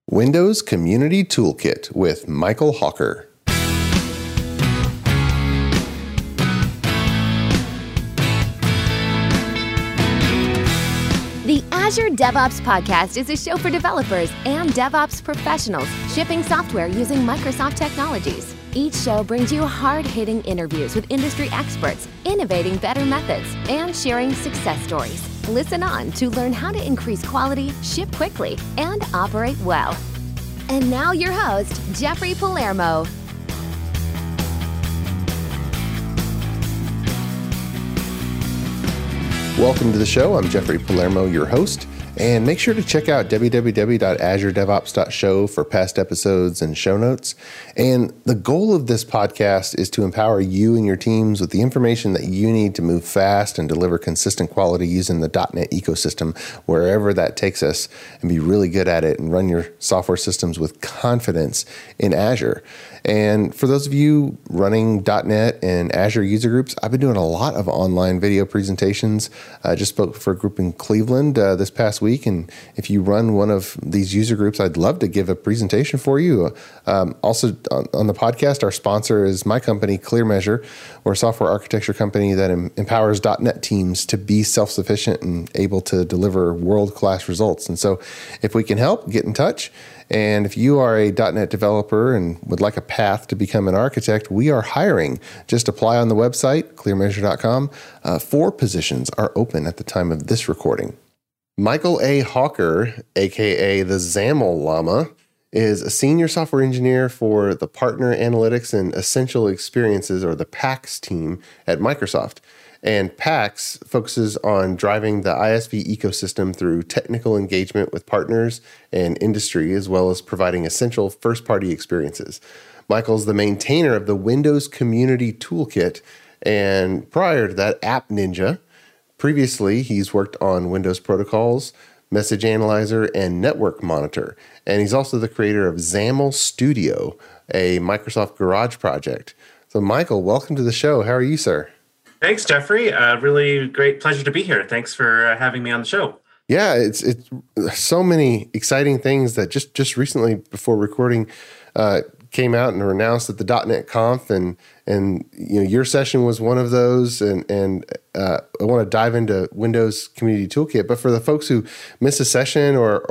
Windows Community Toolkit with Michael Hawker. The Azure DevOps Podcast is a show for developers and DevOps professionals shipping software using Microsoft technologies. Each show brings you hard-hitting interviews with industry experts, innovating better methods, and sharing success stories. Listen on to learn how to increase quality, ship quickly, and operate well. And now your host, Jeffrey Palermo. Welcome to the show. I'm Jeffrey Palermo, your host. And make sure to check out www.azuredevops.show for past episodes and show notes. And the goal of this podcast is to empower you and your teams with the information that you need to move fast and deliver consistent quality using the .NET ecosystem, wherever that takes us, and be really good at it and run your software systems with confidence in Azure. And for those of you running .NET and Azure user groups, I've been doing a lot of online video presentations. I just spoke for a group in Cleveland this past week. And if you run one of these user groups, I'd love to give a presentation for you. Also on the podcast, our sponsor is my company, ClearMeasure. We're a software architecture company that empowers .NET teams to be self-sufficient and able to deliver world-class results. And so if we can help, get in touch. And if you are a .NET developer and would like a path to become an architect, we are hiring. Just apply on the website, clearmeasure.com. 4 positions are open at the time of this recording. Michael A. Hawker, a.k.a. the XAML Llama, is a senior software engineer for the Partner Analytics and Essential Experiences, or the PAX team at Microsoft. And PAX focuses on driving the ISV ecosystem through technical engagement with partners and industry, as well as providing essential first-party experiences. Michael's the maintainer of the Windows Community Toolkit, and prior to that, App Ninja. Previously, he's worked on Windows Protocols, Message Analyzer, and Network Monitor. And he's also the creator of XAML Studio, a Microsoft Garage project. So, Michael, welcome to the show. How are you, sir? Thanks, Jeffrey. Really great pleasure to be here. Thanks for having me on the show. Yeah, it's so many exciting things that just recently before recording came out and were announced at the .NET Conf, and you know, your session was one of those. And I want to dive into Windows Community Toolkit. But for the folks who miss a session or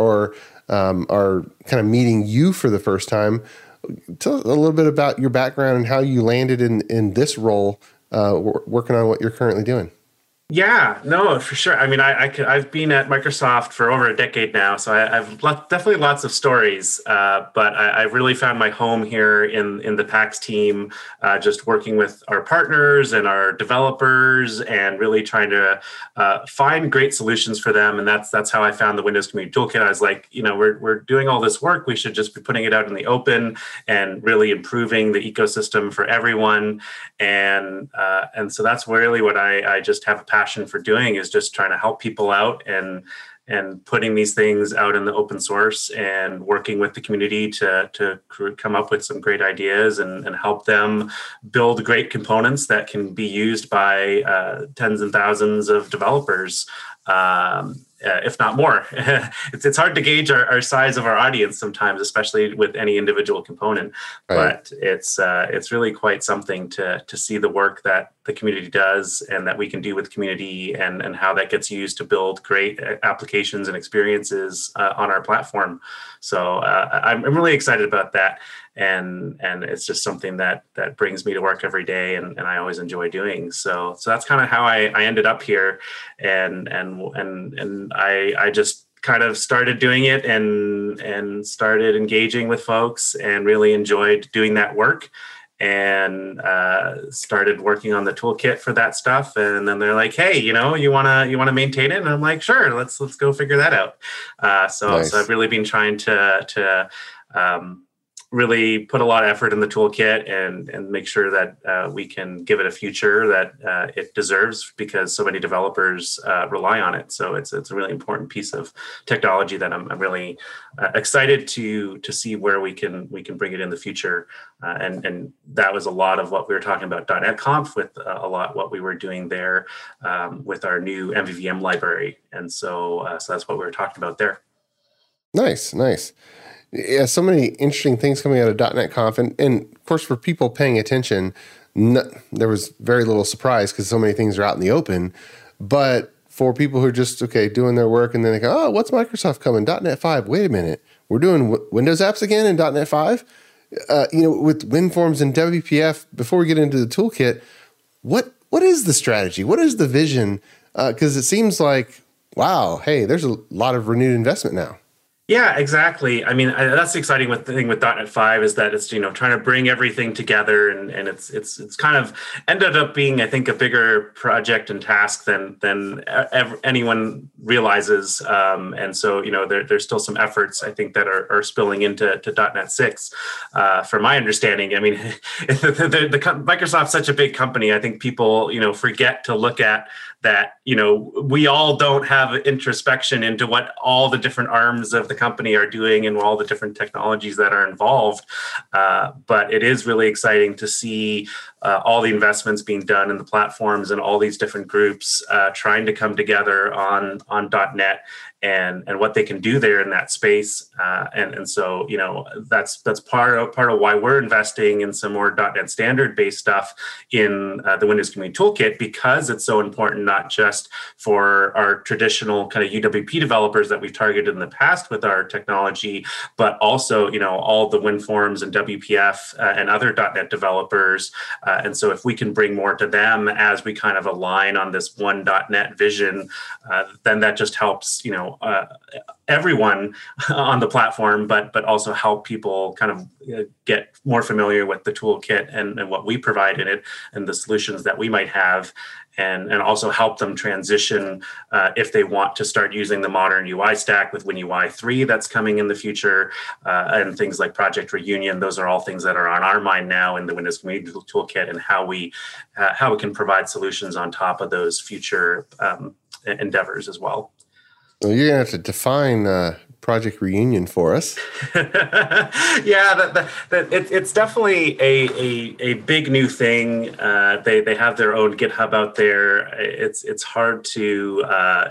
are kind of meeting you for the first time, tell a little bit about your background and how you landed in this role. Working on what you're currently doing. Yeah, no, for sure. I mean, I've been at Microsoft for over a decade now, so I've definitely lots of stories. But I really found my home here in the PAX team, just working with our partners and our developers, and really trying to find great solutions for them. And that's how I found the Windows Community Toolkit. I was like, you know, we're doing all this work. We should just be putting it out in the open and really improving the ecosystem for everyone. And so that's really what I just have a passion for doing, is just trying to help people out and putting these things out in the open source and working with the community to come up with some great ideas and help them build great components that can be used by tens and thousands of developers. If not more. It's hard to gauge our size of our audience sometimes, especially with any individual component. Right. But it's really quite something to see the work that the community does and that we can do with the community, and how that gets used to build great applications and experiences on our platform. So I'm really excited about that. And it's just something that brings me to work every day, and I always enjoy doing. So that's kind of how I ended up here, and I just kind of started doing it and started engaging with folks, and really enjoyed doing that work, and started working on the toolkit for that stuff. And then they're like, hey, you know, you wanna maintain it? And I'm like, sure, let's go figure that out. So I've really been trying to really put a lot of effort in the toolkit and make sure that we can give it a future that it deserves, because so many developers rely on it. So it's a really important piece of technology that I'm really excited to see where we can bring it in the future. And that was a lot of what we were talking about .NET Conf, with a lot what we were doing there with our new MVVM library. And so that's what we were talking about there. Nice. Yeah, so many interesting things coming out of .NET Conf, and of course for people paying attention, there was very little surprise because so many things are out in the open. But for people who are just doing their work and then they go, oh, what's Microsoft coming? .NET 5. Wait a minute, we're doing Windows apps again in .NET 5. With WinForms and WPF. Before we get into the toolkit, what is the strategy? What is the vision? Because it seems like, wow, hey, there's a lot of renewed investment now. Yeah, exactly. I mean, that's the exciting thing with .NET 5 is that it's trying to bring everything together, and it's kind of ended up being, I think, a bigger project and task than anyone realizes. And so there's still some efforts, I think, that are spilling into .NET 6. From my understanding, I mean, Microsoft's such a big company. I think people forget to look at that we all don't have introspection into what all the different arms of the company are doing and all the different technologies that are involved. But it is really exciting to see all the investments being done in the platforms and all these different groups trying to come together on .NET and what they can do there in that space. And so, that's part of why we're investing in some more .NET standard based stuff in the Windows Community Toolkit, because it's so important, not just for our traditional kind of UWP developers that we've targeted in the past with our technology, but also, all the WinForms and WPF and other .NET developers. And so if we can bring more to them as we kind of align on this one .NET vision, then that just helps, everyone on the platform, but also help people kind of get more familiar with the toolkit and what we provide in it and the solutions that we might have, and also help them transition if they want to start using the modern UI stack with WinUI 3 that's coming in the future, and things like Project Reunion. Those are all things that are on our mind now in the Windows Community Toolkit, and how we can provide solutions on top of those future endeavors as well. Well, you're going to have to define Project Reunion for us. Yeah, it's definitely a big new thing. They have their own GitHub out there. It's hard to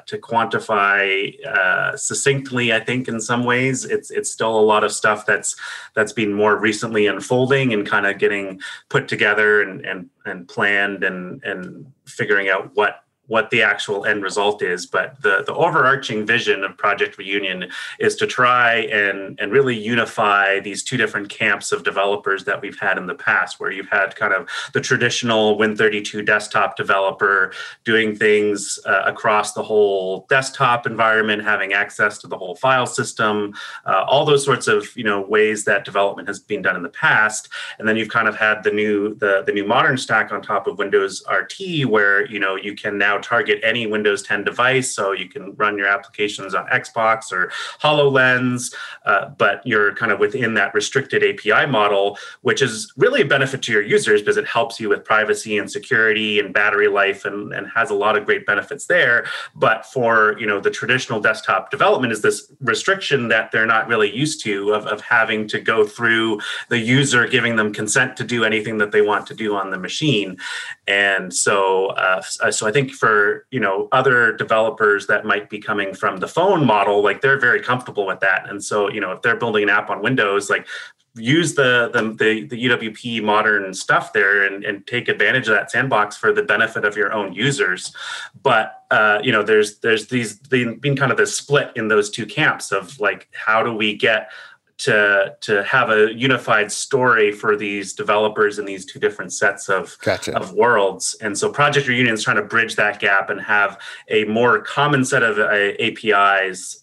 quantify succinctly. I think in some ways it's still a lot of stuff that's been more recently unfolding and kind of getting put together and planned and figuring out what the actual end result is. But the overarching vision of Project Reunion is to try and really unify these two different camps of developers that we've had in the past, where you've had kind of the traditional Win32 desktop developer doing things across the whole desktop environment, having access to the whole file system, all those sorts of ways that development has been done in the past. And then you've kind of had the new modern stack on top of Windows RT, where you can now target any Windows 10 device, so you can run your applications on Xbox or HoloLens, but you're kind of within that restricted API model, which is really a benefit to your users because it helps you with privacy and security and battery life and has a lot of great benefits there. But for the traditional desktop development is this restriction that they're not really used to of having to go through the user giving them consent to do anything that they want to do on the machine. And so I think for other developers that might be coming from the phone model, like they're very comfortable with that. And so if they're building an app on Windows, like use the UWP modern stuff there and take advantage of that sandbox for the benefit of your own users. But there's been kind of this split in those two camps of like, how do we get to have a unified story for these developers in these two different sets of worlds. And so Project Reunion is trying to bridge that gap and have a more common set of APIs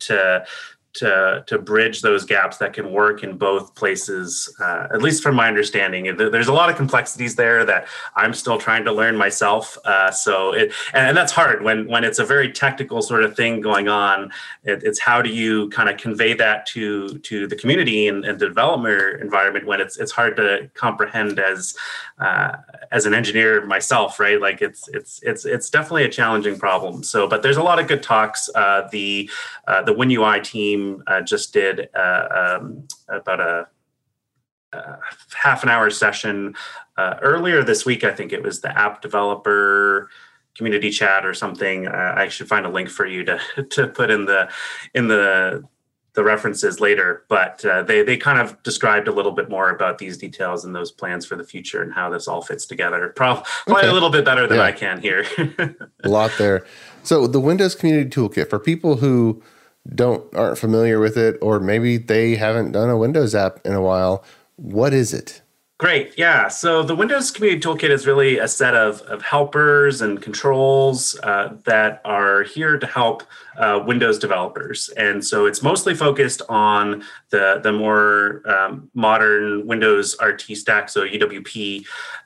to bridge those gaps that can work in both places, at least from my understanding. There's a lot of complexities there that I'm still trying to learn myself. And that's hard when it's a very technical sort of thing going on. It's how do you kind of convey that to the community and the developer environment when it's hard to comprehend as an engineer myself, right? Like it's definitely a challenging problem. But there's a lot of good talks. The WinUI team just did about a half an hour session earlier this week. I think it was the app developer community chat or something. I should find a link for you to put in the the references later, but they kind of described a little bit more about these details and those plans for the future and how this all fits together. Probably a little bit better than I can here. A lot there. So the Windows Community Toolkit, for people who aren't familiar with it, or maybe they haven't done a Windows app in a while, what is it? Great. Yeah. So the Windows Community Toolkit is really a set of helpers and controls that are here to help Windows developers. And so it's mostly focused on the more modern Windows RT stack, so UWP,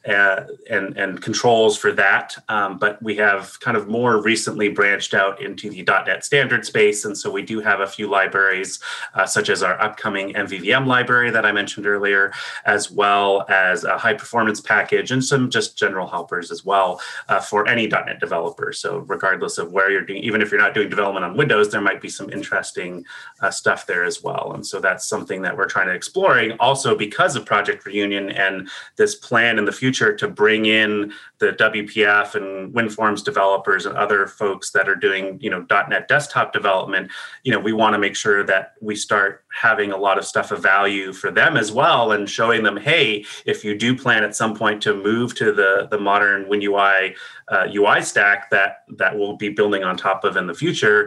and controls for that. But we have kind of more recently branched out into the .NET standard space. And so we do have a few libraries, such as our upcoming MVVM library that I mentioned earlier, as well as a high performance package and some just general helpers as well for any .NET developer. So regardless of where you're doing, even if you're not doing development on Windows, there might be some interesting stuff there as well. And so that's something that we're trying to exploring also because of Project Reunion and this plan in the future to bring in the WPF and WinForms developers and other folks that are doing, .NET desktop development. We want to make sure that we start having a lot of stuff of value for them as well, and showing them, hey, if you do plan at some point to move to the modern WinUI UI stack that we'll be building on top of in the future,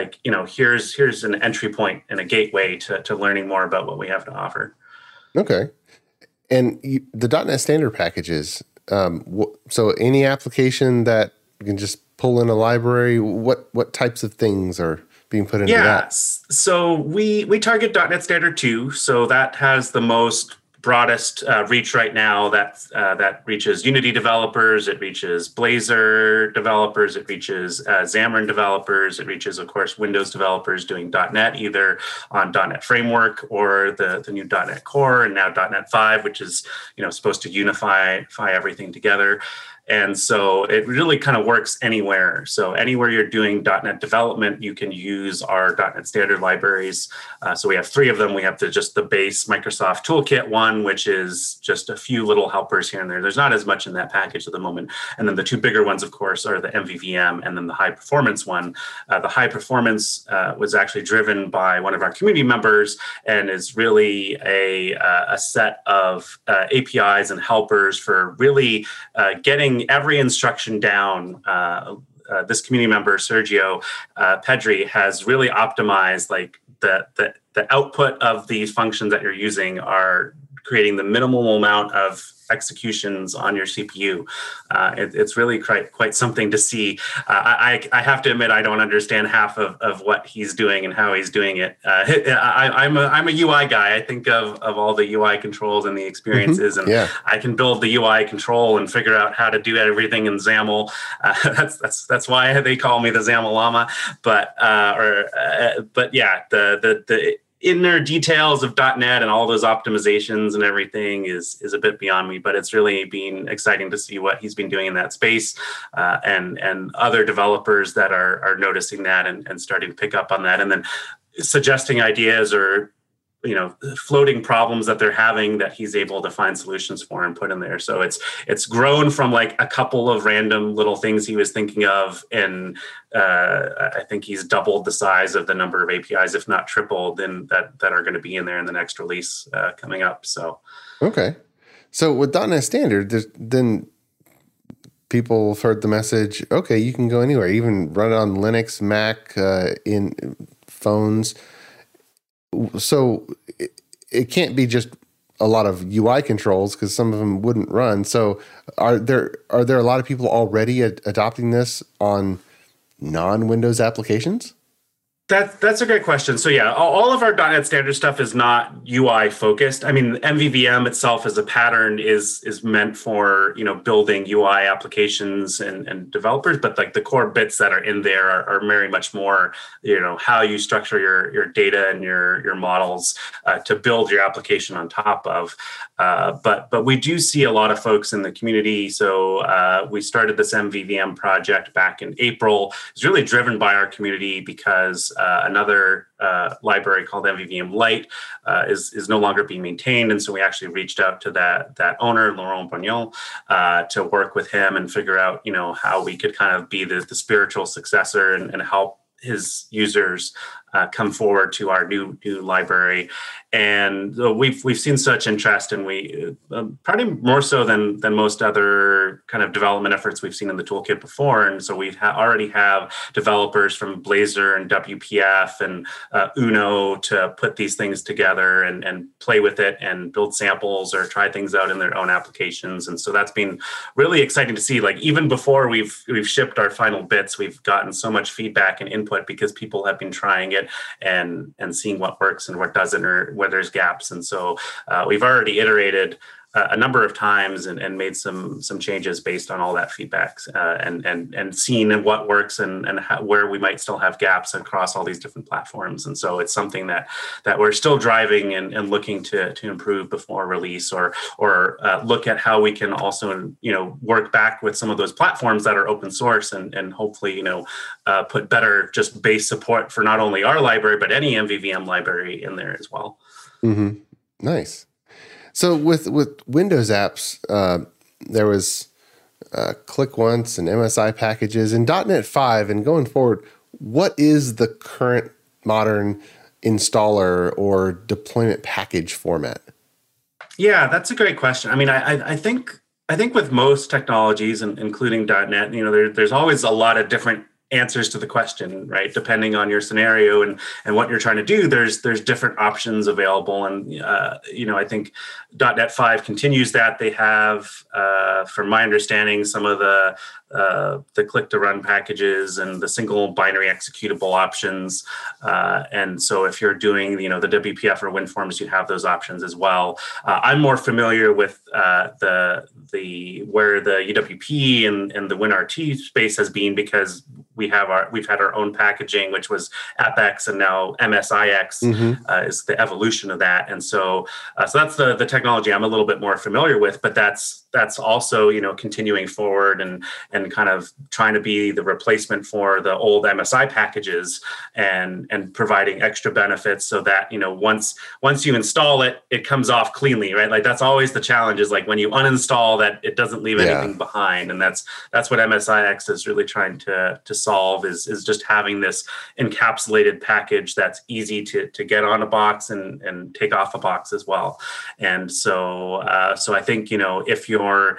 here's an entry point and a gateway to learning more about what we have to offer. Okay. And the .NET standard packages, so any application that you can just pull in a library, what types of things are being put into that? So we target .NET Standard 2, so that has the most broadest reach right now. That reaches Unity developers, it reaches Blazor developers, it reaches Xamarin developers, it reaches, of course, Windows developers doing .NET either on .NET Framework or the new .NET Core, and now .NET 5, which is supposed to unify everything together. And so it really kind of works anywhere. So anywhere you're doing .NET development, you can use our .NET standard libraries. So we have 3 of them. We have just the base Microsoft Toolkit one, which is just a few little helpers here and there. There's not as much in that package at the moment. And then the 2 bigger ones, of course, are the MVVM and then the high performance one. The high performance was actually driven by one of our community members and is really a set of APIs and helpers for really getting every instruction down. This community member, Sergio Pedri, has really optimized the output of these functions that you're using are creating the minimal amount of executions on your CPU. It's really quite something to see. I have to admit, I don't understand half of what he's doing and how he's doing it. I'm a UI guy. I think of all the UI controls and the experiences, and I can build the UI control and figure out how to do everything in XAML. That's why they call me the XAML llama. But yeah, the inner details of .NET and all those optimizations and everything is a bit beyond me, but it's really been exciting to see what he's been doing in that space, and other developers that are noticing that and starting to pick up on that, and then suggesting ideas or floating problems that they're having that he's able to find solutions for and put in there. So it's grown from like a couple of random little things he was thinking of, and I think he's doubled the size of the number of APIs, if not tripled, that are going to be in there in the next release coming up. So okay, so with .NET Standard, then people have heard the message. Okay, you can go anywhere, even run it on Linux, Mac, in phones. So it can't be just a lot of UI controls because some of them wouldn't run. So are there a lot of people already adopting this on non-Windows applications? That's a great question. So yeah, all of our .NET standard stuff is not UI focused. I mean, MVVM itself as a pattern is meant for building UI applications and developers, but like the core bits that are in there are very much more how you structure your data and your models to build your application on top of. But we do see a lot of folks in the community. So we started this MVVM project back in April. It's really driven by our community because another library called MVVM Lite is no longer being maintained. And so we actually reached out to that owner, Laurent Bognon, to work with him and figure out, how we could kind of be the spiritual successor and help his users come forward to our new library. And we've seen such interest, and we probably more so than most other kind of development efforts we've seen in the toolkit before. And so we already have developers from Blazor and WPF and Uno to put these things together and play with it and build samples or try things out in their own applications. And so that's been really exciting to see. Like, even before we've shipped our final bits, we've gotten so much feedback and input because people have been trying it and seeing what works and what doesn't, or where there's gaps. And so we've already iterated a number of times and made some changes based on all that feedback and seen what works and where we might still have gaps across all these different platforms. And so it's something that we're still driving and looking to improve before release, or look at how we can also, work back with some of those platforms that are open source and hopefully, put better just base support for not only our library, but any MVVM library in there as well. Mm-hmm. Nice. So with Windows apps, there was Click Once and MSI packages. In .NET 5 and going forward, what is the current modern installer or deployment package format? Yeah, that's a great question. I mean, I think with most technologies, and including .NET, there's always a lot of different answers to the question, right? Depending on your scenario and what you're trying to do, there's different options available. And, I think .NET 5 continues that. They have, from my understanding, some of the click to run packages and the single binary executable options. And so if you're doing, the WPF or WinForms, you have those options as well. I'm more familiar with where the UWP and the WinRT space has been, because we've had our own packaging, which was AppX, and now MSIX is the evolution of that. And so that's the technology I'm a little bit more familiar with, but that's also, continuing forward and kind of trying to be the replacement for the old MSI packages and providing extra benefits so that, once you install it, it comes off cleanly, right? Like, that's always the challenge, is like when you uninstall that, it doesn't leave anything behind. And that's what MSIX is really trying to solve, is just having this encapsulated package that's easy to get on a box and take off a box as well. And so I think, if you're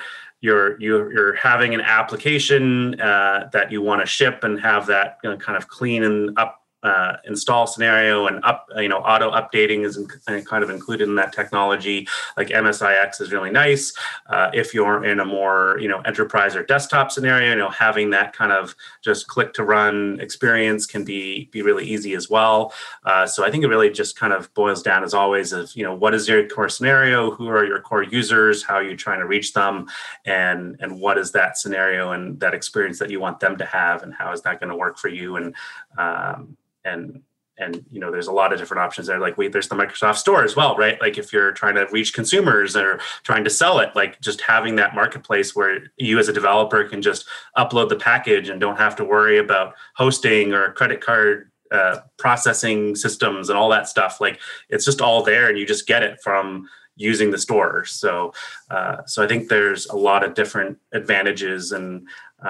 having an application that you want to ship and have that kind of clean and up install scenario and auto updating is kind of included in that technology. Like MSIX is really nice. If you're in a more enterprise or desktop scenario, having that kind of just click to run experience can be really easy as well. So I think it really just kind of boils down, as always, of what is your core scenario, who are your core users, how are you trying to reach them, and what is that scenario and that experience that you want them to have, and how is that going to work for you. And there's a lot of different options there. Like there's the Microsoft Store as well, right? Like if you're trying to reach consumers or trying to sell it, like just having that marketplace where you as a developer can just upload the package and don't have to worry about hosting or credit card processing systems and all that stuff. Like it's just all there, and you just get it from using the store. So I think there's a lot of different advantages, and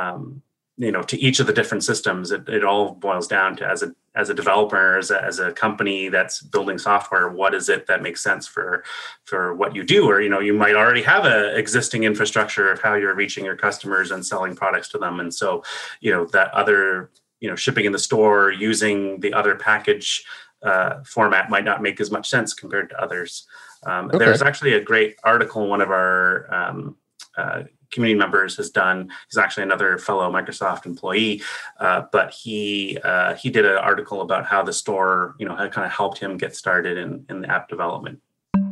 to each of the different systems, it all boils down to, as a developer, as a company that's building software, what is it that makes sense for what you do? Or, you might already have an existing infrastructure of how you're reaching your customers and selling products to them. And so, that other, shipping in the store, using the other package format might not make as much sense compared to others. Okay. There's actually a great article one of our community members has done. He's actually another fellow Microsoft employee, but he did an article about how the store, had kind of helped him get started in the app development.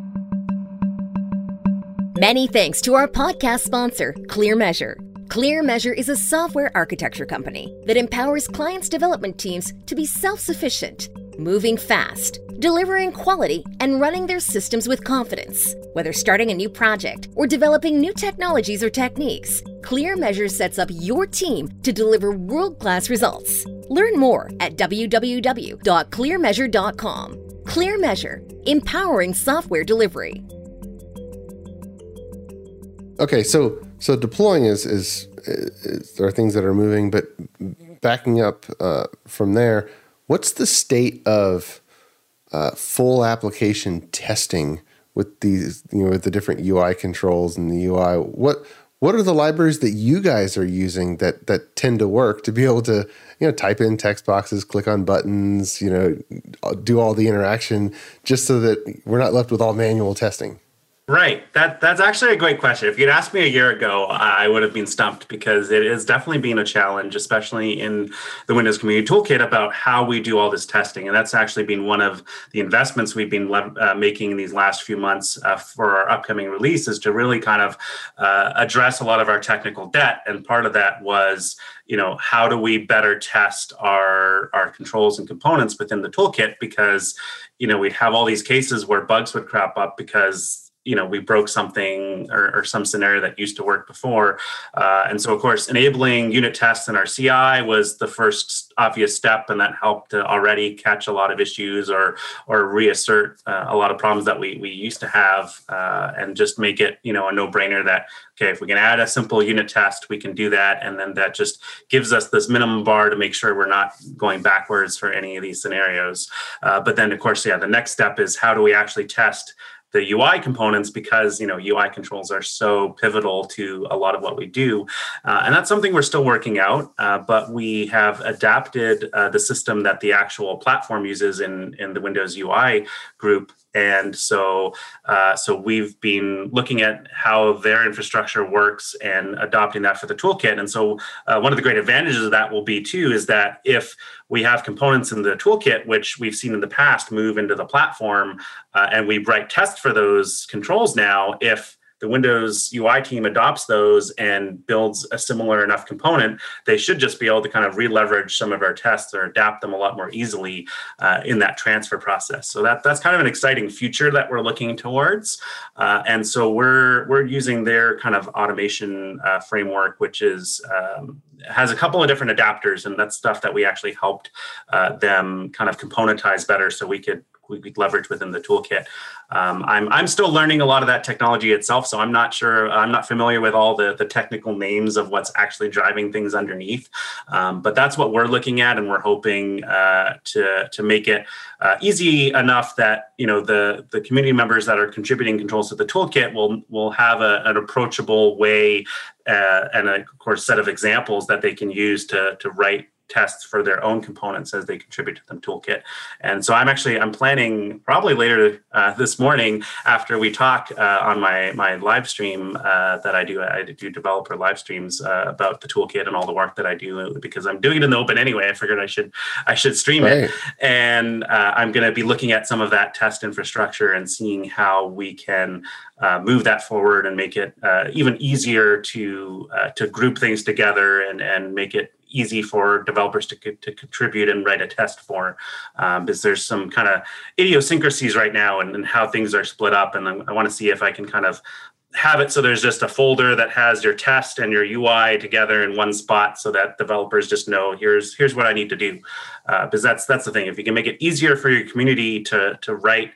Many thanks to our podcast sponsor, ClearMeasure. ClearMeasure is a software architecture company that empowers clients' development teams to be self-sufficient, moving fast, delivering quality, and running their systems with confidence. Whether starting a new project or developing new technologies or techniques, ClearMeasure sets up your team to deliver world-class results. Learn more at www.clearmeasure.com. ClearMeasure, empowering software delivery. Okay, so deploying is there are things that are moving, but backing up from there, What's the state of full application testing with these, with the different UI controls and the UI? What are the libraries that you guys are using that tend to work to be able to, type in text boxes, click on buttons, do all the interaction, just so that we're not left with all manual testing? Right. That's actually a great question. If you'd asked me a year ago, I would have been stumped, because it has definitely been a challenge, especially in the Windows Community Toolkit, about how we do all this testing. And that's actually been one of the investments we've been making in these last few months for our upcoming release, is to really kind of address a lot of our technical debt. And part of that was, how do we better test our controls and components within the toolkit? Because, we'd have all these cases where bugs would crop up because we broke something or some scenario that used to work before. And so, of course, enabling unit tests in our CI was the first obvious step, and that helped to already catch a lot of issues or reassert a lot of problems that we used to have, and just make it, a no-brainer that, okay, if we can add a simple unit test, we can do that. And then that just gives us this minimum bar to make sure we're not going backwards for any of these scenarios. But then, of course, the next step is, how do we actually test the UI components, because UI controls are so pivotal to a lot of what we do, and that's something we're still working out. But we have adapted the system that the actual platform uses in the Windows UI group. And so we've been looking at how their infrastructure works and adopting that for the toolkit. And so one of the great advantages of that will be too, is that if we have components in the toolkit, which we've seen in the past move into the platform, and we write tests for those controls now, if the Windows UI team adopts those and builds a similar enough component, they should just be able to kind of re-leverage some of our tests or adapt them a lot more easily in that transfer process. So that's kind of an exciting future that we're looking towards. And so we're using their kind of automation framework, which is has a couple of different adapters, and that's stuff that we actually helped them kind of componentize better, so we could leverage within the toolkit. I'm still learning a lot of that technology itself, so I'm not sure. I'm not familiar with all the technical names of what's actually driving things underneath. But that's what we're looking at, and we're hoping to make it easy enough that the community members that are contributing controls to the toolkit will have an approachable way and of course set of examples that they can use to write tests for their own components as they contribute to the toolkit. And so I'm planning probably later this morning, after we talk on my live stream that I do developer live streams about the toolkit and all the work that I do, because I'm doing it in the open anyway. I figured I should stream it. And I'm going to be looking at some of that test infrastructure and seeing how we can move that forward and make it even easier to group things together and make it easy for developers to contribute and write a test for, because there's some kind of idiosyncrasies right now and how things are split up. And I want to see if I can kind of have it so there's just a folder that has your test and your UI together in one spot, so that developers just know here's what I need to do. Because that's the thing. If you can make it easier for your community to write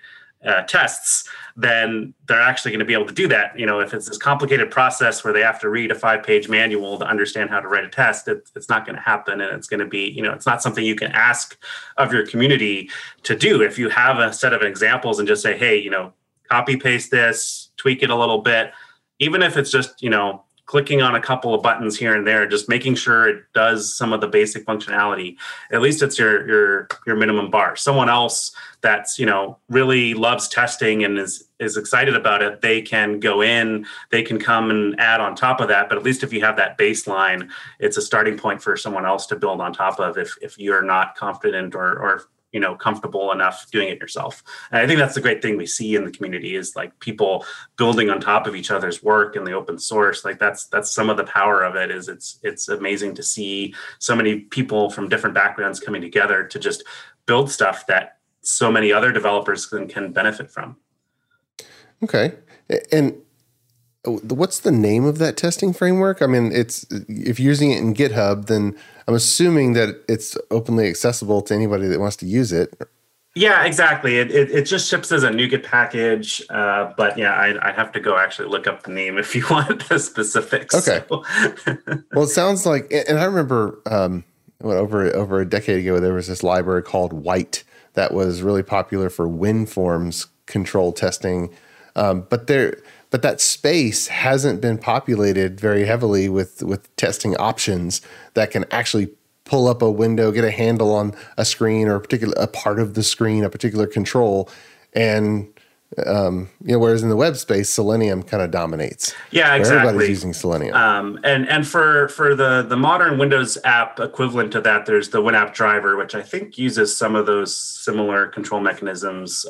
tests, then they're actually going to be able to do that. If it's this complicated process where they have to read a 5-page manual to understand how to write a test, it's not going to happen. And it's going to be, it's not something you can ask of your community to do. If you have a set of examples and just say, hey, copy paste this, tweak it a little bit, even if it's just, clicking on a couple of buttons here and there, just making sure it does some of the basic functionality, at least it's your minimum bar. Someone else that's, really loves testing and is excited about it, they can go in, they can come and add on top of that. But at least if you have that baseline, it's a starting point for someone else to build on top of if you're not confident or comfortable enough doing it yourself. And I think that's the great thing we see in the community, is like people building on top of each other's work in the open source. Like that's some of the power of it. Is it's amazing to see so many people from different backgrounds coming together to just build stuff that so many other developers can benefit from. Okay. And what's the name of that testing framework? I mean, if you're using it in GitHub, then I'm assuming that it's openly accessible to anybody that wants to use it. Yeah, exactly. It just ships as a NuGet package. But yeah, I have to go actually look up the name if you want the specifics. Okay. So. Well, it sounds like, and I remember over a decade ago, there was this library called White that was really popular for WinForms control testing. But that space hasn't been populated very heavily with testing options that can actually pull up a window, get a handle on a screen or a part of the screen, a particular control, and whereas in the web space, Selenium kind of dominates. Yeah, exactly. Everybody's using Selenium. And for the modern Windows app equivalent to that, there's the WinApp driver, which I think uses some of those similar control mechanisms.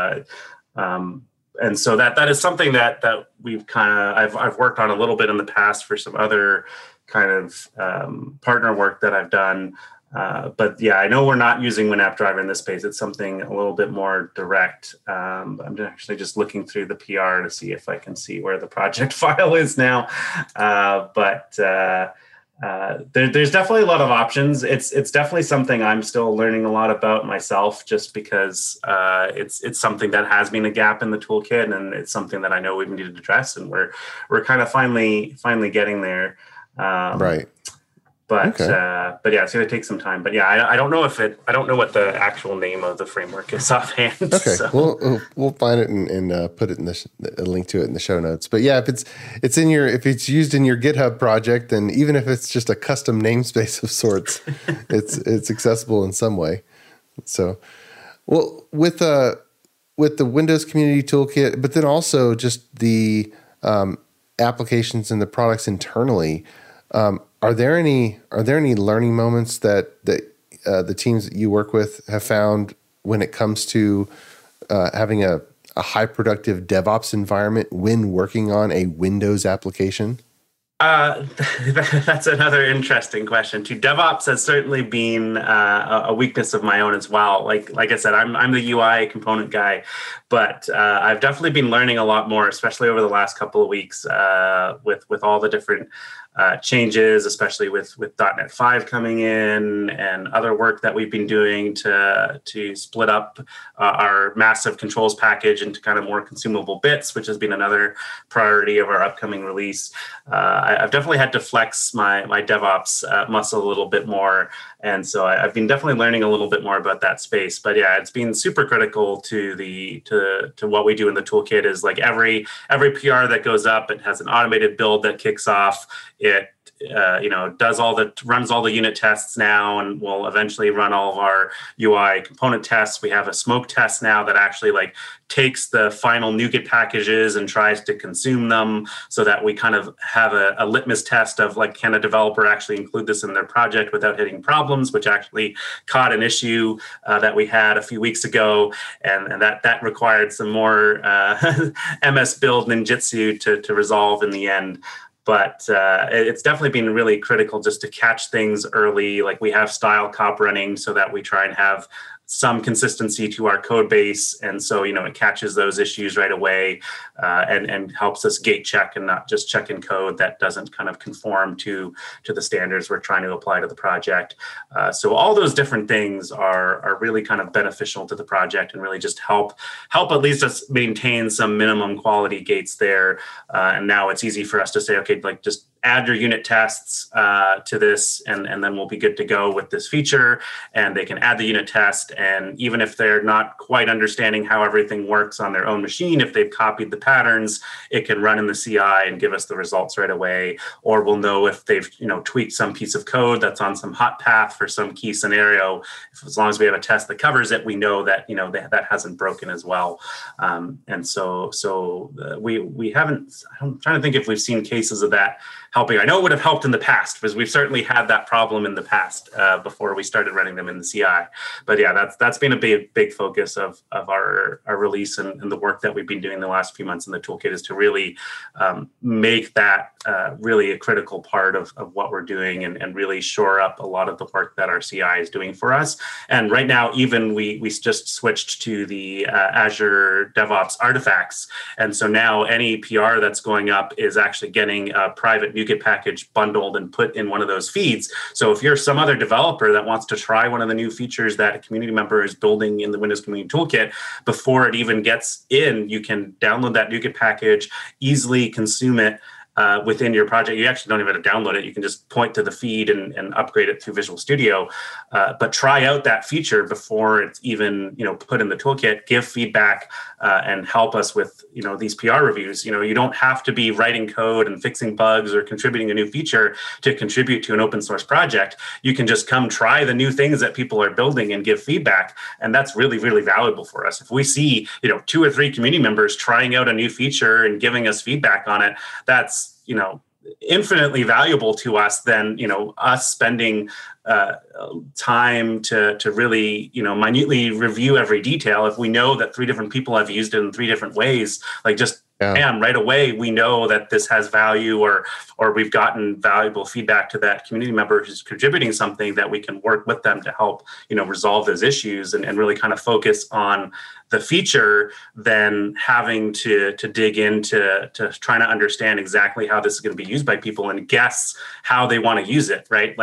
And so that is something that we've I've worked on a little bit in the past for some other kind of partner work that I've done. But yeah, I know we're not using WinApp driver in this space. It's something a little bit more direct. I'm actually just looking through the PR to see if I can see where the project file is now. There's definitely a lot of options. It's definitely something I'm still learning a lot about myself, just because it's something that has been a gap in the toolkit, and it's something that I know we need to address, and we're kind of finally getting there. Right. But yeah, it's going to take some time. But yeah, I don't know what the actual name of the framework is offhand. Okay, so. we'll find it and put it in a link to it in the show notes. But yeah, if it's used in your GitHub project, then even if it's just a custom namespace of sorts, it's accessible in some way. So, well, with the Windows Community Toolkit, but then also just the applications and the products internally. Are there any learning moments that the teams that you work with have found when it comes to having a high productive DevOps environment when working on a Windows application? That's another interesting question too. DevOps has certainly been a weakness of my own as well. Like I said, I'm the UI component guy, but I've definitely been learning a lot more, especially over the last couple of weeks with all the different changes, especially with .NET 5 coming in and other work that we've been doing to split up our massive controls package into kind of more consumable bits, which has been another priority of our upcoming release. I've definitely had to flex my DevOps muscle a little bit more. And so I've been definitely learning a little bit more about that space. But yeah, it's been super critical to what we do in the toolkit. Is like every PR that goes up, it has an automated build that kicks off. It runs all the unit tests now, and will eventually run all of our UI component tests. We have a smoke test now that actually takes the final NuGet packages and tries to consume them, so that we kind of have a litmus test of can a developer actually include this in their project without hitting problems, which actually caught an issue that we had a few weeks ago, and that required some more MS build ninjutsu to resolve in the end. But it's definitely been really critical just to catch things early. We have style cop running so that we try and have some consistency to our code base. And so, it catches those issues right away and helps us gate check and not just check in code that doesn't kind of conform to the standards we're trying to apply to the project. So all those different things are really kind of beneficial to the project and really just help at least us maintain some minimum quality gates there. And now it's easy for us to say, okay, just add your unit tests to this, and then we'll be good to go with this feature. And they can add the unit test. And even if they're not quite understanding how everything works on their own machine, if they've copied the patterns, it can run in the CI and give us the results right away. Or we'll know if they've tweaked some piece of code that's on some hot path for some key scenario. As long as we have a test that covers it, we know that that hasn't broken as well. And so we haven't. I'm trying to think if we've seen cases of that helping. I know it would have helped in the past, because we've certainly had that problem in the past before we started running them in the CI. But yeah, that's been a big focus of our release and the work that we've been doing the last few months in the toolkit, is to really make that really a critical part of what we're doing and really shore up a lot of the work that our CI is doing for us. And right now, even we just switched to the Azure DevOps artifacts. And so now any PR that's going up is actually getting a private NuGet package bundled and put in one of those feeds. So if you're some other developer that wants to try one of the new features that a community member is building in the Windows Community Toolkit, before it even gets in, you can download that NuGet package, easily consume it, within your project. You actually don't even have to download it. You can just point to the feed and upgrade it through Visual Studio. But try out that feature before it's even put in the toolkit. Give feedback and help us with these PR reviews. You don't have to be writing code and fixing bugs or contributing a new feature to contribute to an open source project. You can just come try the new things that people are building and give feedback, and that's really, really valuable for us. If we see 2 or 3 community members trying out a new feature and giving us feedback on it, that's infinitely valuable to us than us spending time to really minutely review every detail. If we know that 3 different people have used it in 3 different ways, right away we know that this has value, or we've gotten valuable feedback to that community member who's contributing something that we can work with them to help resolve those issues and really kind of focus on the feature than having to dig into trying to understand exactly how this is going to be used by people and guess how they want to use it, right?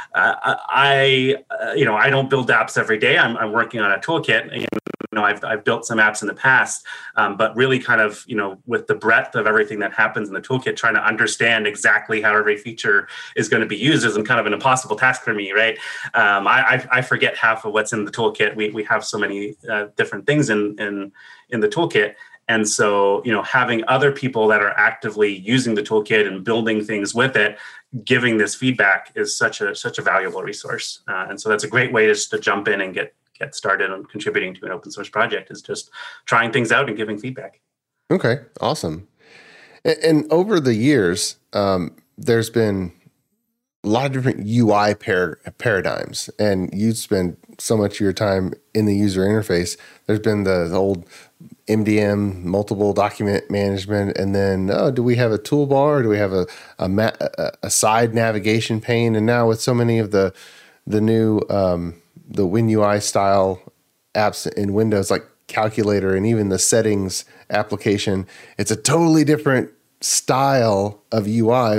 I don't build apps every day. I'm working on a toolkit. I've built some apps in the past, but really kind of, with the breadth of everything that happens in the toolkit, trying to understand exactly how every feature is going to be used is kind of an impossible task for me, right? I forget half of what's in the toolkit. We have so many different things in the toolkit. And so, having other people that are actively using the toolkit and building things with it, giving this feedback is such a valuable resource. And so that's a great way to jump in and get started on contributing to an open source project, is just trying things out and giving feedback. Okay, awesome. And over the years, there's been a lot of different UI paradigms, and you spend so much of your time in the user interface. There's been the old MDM, multiple document management, and then do we have a toolbar? Do we have a side navigation pane? And now with so many of the new the WinUI style apps in Windows, like Calculator and even the settings application, it's a totally different style of UI.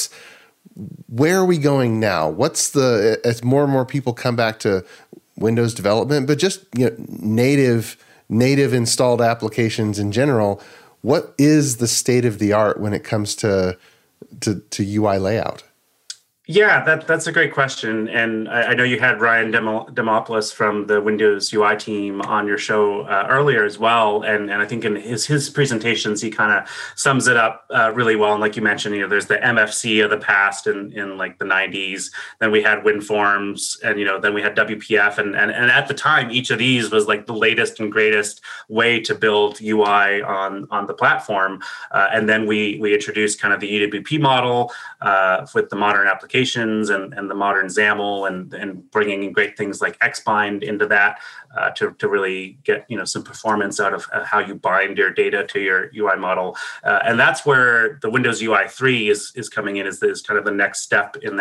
Where are we going now? As more and more people come back to Windows development, but just native installed applications in general, what is the state of the art when it comes to UI layout? Yeah, that's a great question. And I know you had Ryan Demopoulos from the Windows UI team on your show earlier as well. And I think in his presentations, he kind of sums it up really well. And like you mentioned, there's the MFC of the past in like the 90s. Then we had WinForms, and then we had WPF. And at the time, each of these was like the latest and greatest way to build UI on the platform. And then we introduced kind of the UWP model with the modern applications and the modern XAML and bringing in great things like Xbind into that to really get some performance out of how you bind your data to your UI model. And that's where the Windows UI 3 is coming in, is kind of the next step in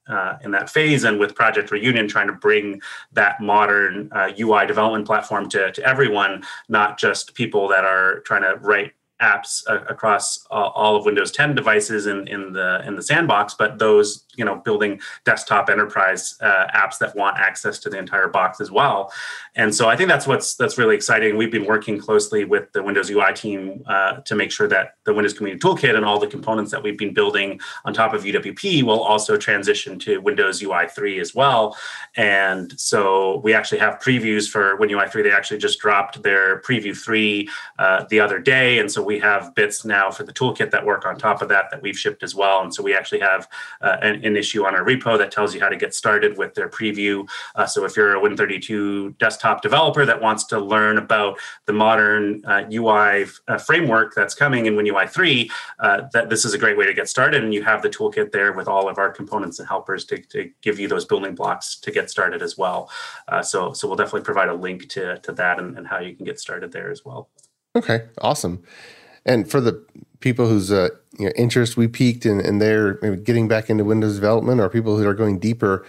that phase. And with Project Reunion, trying to bring that modern UI development platform to everyone, not just people that are trying to write apps across all of Windows 10 devices in the sandbox, but those building desktop enterprise apps that want access to the entire box as well. And so I think that's really exciting. We've been working closely with the Windows UI team to make sure that the Windows Community Toolkit and all the components that we've been building on top of UWP will also transition to Windows UI 3 as well. And so we actually have previews for WinUI 3. They actually just dropped their preview 3 the other day. And so we have bits now for the toolkit that work on top of that we've shipped as well. And so we actually have an issue on our repo that tells you how to get started with their preview. So if you're a Win32 desktop developer that wants to learn about the modern UI framework that's coming in WinUI 3, that this is a great way to get started. And you have the toolkit there with all of our components and helpers to give you those building blocks to get started as well. So we'll definitely provide a link to that and how you can get started there as well. Okay, awesome. And for the people whose interest we piqued and they're maybe getting back into Windows development, or people who are going deeper,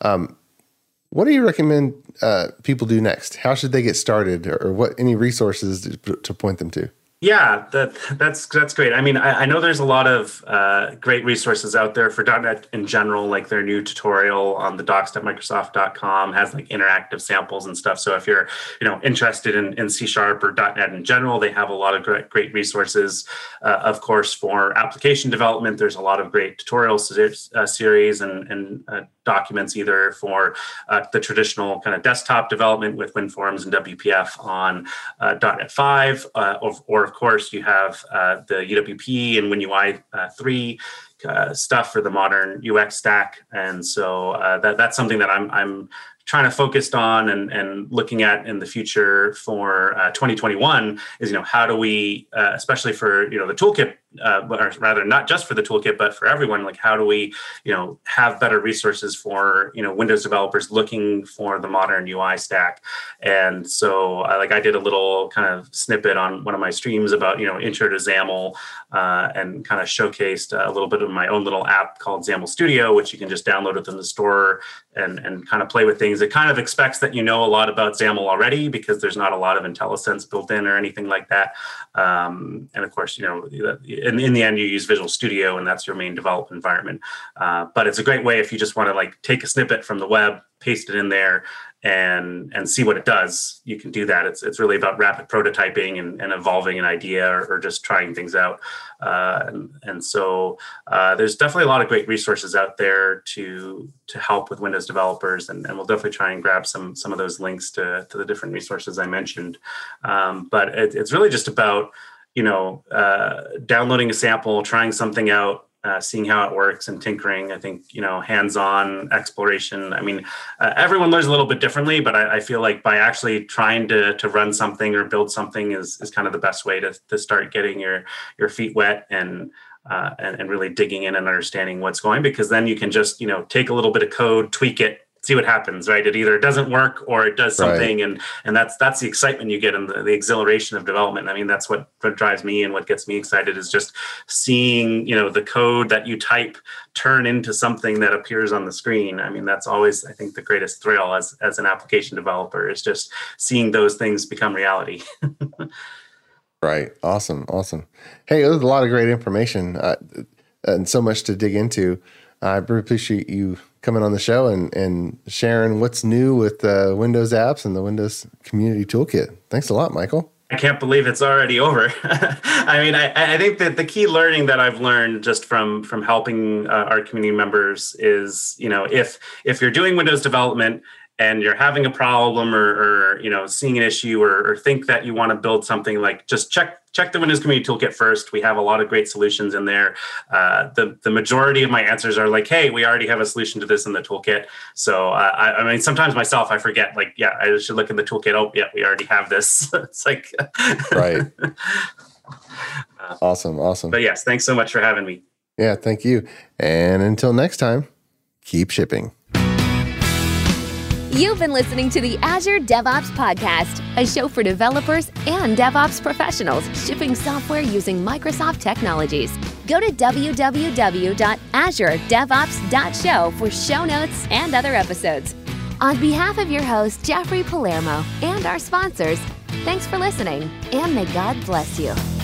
what do you recommend people do next? How should they get started, or what any resources to point them to? Yeah, that's great. I mean, I know there's a lot of great resources out there for .NET in general, like their new tutorial on the docs.microsoft.com has like interactive samples and stuff. So if you're interested in C# or .NET in general, they have a lot of great resources. Of course, for application development, there's a lot of great tutorial series and documents either for the traditional kind of desktop development with WinForms and WPF on .NET 5, or of course you have the UWP and WinUI 3 stuff for the modern UX stack. And so that's something that I'm trying to focus on and looking at in the future for 2021 is, how do we, especially for, the toolkit, or rather not just for the toolkit, but for everyone, like how do we, have better resources for, Windows developers looking for the modern UI stack. And so I did a little kind of snippet on one of my streams about, intro to XAML, and kind of showcased a little bit of my own little app called XAML Studio, which you can just download within the store and kind of play with things. It kind of expects that you know a lot about XAML already because there's not a lot of IntelliSense built in or anything like that. And of course, in the end, you use Visual Studio and that's your main development environment. But it's a great way if you just want to take a snippet from the web, paste it in there, and see what it does. You can do that. It's really about rapid prototyping and evolving an idea or just trying things out. And so there's definitely a lot of great resources out there to help with Windows developers, and we'll definitely try and grab some of those links to the different resources I mentioned. But it's really just about downloading a sample, trying something out, seeing how it works and tinkering. I think, hands-on exploration. I mean, everyone learns a little bit differently, but I feel like by actually trying to run something or build something is kind of the best way to start getting your feet wet and really digging in and understanding what's going, because then you can just, take a little bit of code, tweak it, see what happens, right? It either doesn't work or it does something. Right. And that's the excitement you get and the exhilaration of development. I mean, that's what drives me and what gets me excited is just seeing, the code that you type turn into something that appears on the screen. I mean, that's always, I think, the greatest thrill as an application developer is just seeing those things become reality. Right. Awesome. Hey, there's a lot of great information and so much to dig into. I really appreciate you coming on the show and sharing what's new with Windows apps and the Windows Community Toolkit. Thanks a lot, Michael. I can't believe it's already over. I mean, I think that the key learning that I've learned just from helping our community members is, if you're doing Windows development and you're having a problem or seeing an issue or think that you want to build something, just check the Windows Community Toolkit first. We have a lot of great solutions in there. The majority of my answers are hey, we already have a solution to this in the toolkit. So I mean, sometimes myself, I forget, I should look in the toolkit. Oh, yeah, we already have this. It's right. Awesome. But yes, thanks so much for having me. Yeah, thank you. And until next time, keep shipping. You've been listening to the Azure DevOps Podcast, a show for developers and DevOps professionals shipping software using Microsoft technologies. Go to www.azuredevops.show for show notes and other episodes. On behalf of your host, Jeffrey Palermo, and our sponsors, thanks for listening, and may God bless you.